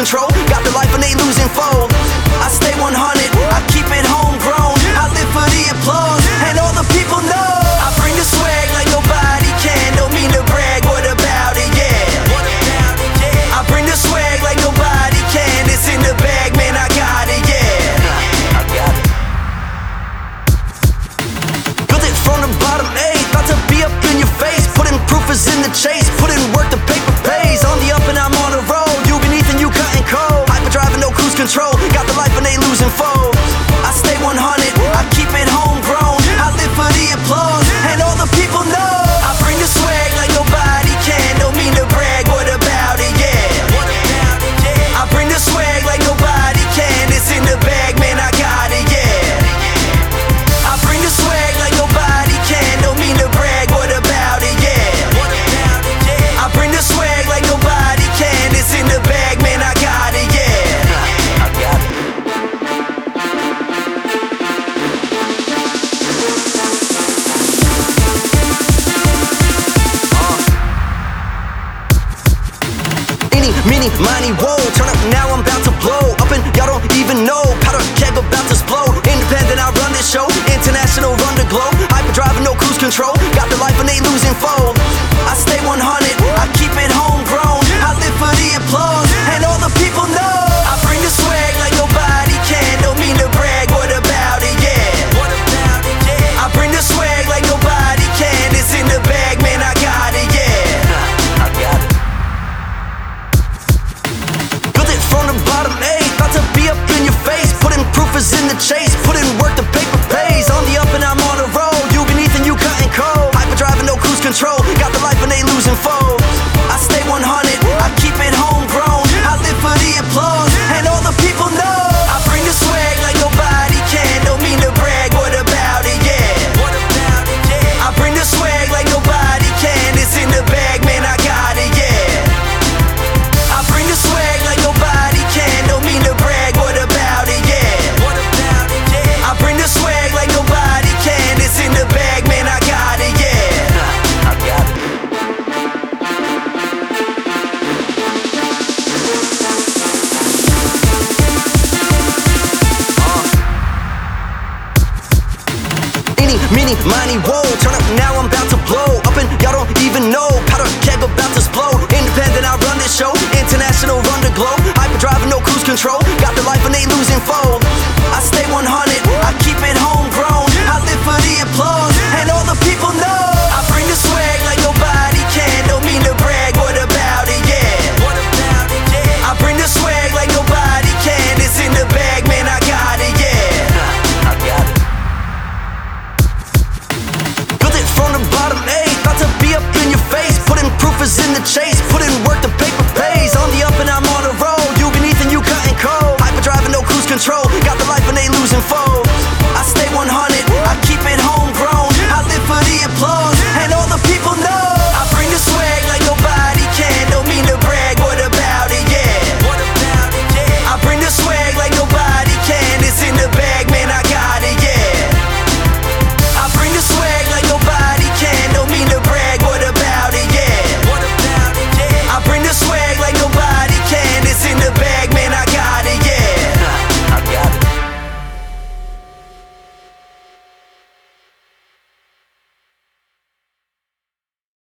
control. Got the life and they losing fold. I stay 100, I keep it homegrown. I live for the applause, and all the people know I bring the swag like nobody can. Don't mean to brag, what about it, yeah. I bring the swag like nobody can. It's in the bag, man, I got it, yeah. I got it. Built it from the bottom, ayy. About to be up in your face. Putting proof is in the chase. Put in work, the paper pays. On the up and I'm on the road. You beneath and you cutting cold. Hyperdrive and no cruise control. Got the life and they losing fold. I stay 100, I keep it homegrown. I live for the applause, and all the people know I bring the swag like nobody can. Don't mean to brag, what about it, yeah. I bring the swag like nobody can. It's in the bag, man, I got it, yeah. I bring the swag like nobody can. Don't mean to brag, what about it, yeah. I bring the swag like nobody can. It's in the bag, man, I got it, yeah. I got it. Mini, miny, whoa, turn up now, I'm about to blow. Up and y'all don't even know, powder keg about to explode. Independent, I run this show, international, run the globe. Hyperdrive and no cruise control, got the life and they losing fold. I stay 100, I keep it homegrown. I live for the applause, and all the people know I bring the swag like nobody can. Don't mean to brag, what about it, yeah. I bring the swag like nobody can. It's in the bag, man, I got it, yeah. I got it. From the bottom, ayy, about to be up in your face. Putting proof is in the chase. Put in work, the paper pays. On the up and I'm on the road. You beneath and you cutting cold. Hyperdrive and no cruise control. Got the life and they losing fold. I stay 100, I keep it homegrown. I live for the applause, and all the people know I bring the swag like nobody can. Don't mean to brag, what about it, yeah. I bring the swag like nobody can. It's in the bag, man, I got it, yeah. I bring the swag like nobody can. Don't mean to brag, what about it, yeah. I bring the swag like nobody can. It's in the bag, man, I got it, yeah. I got it. Mini, miny, whoa.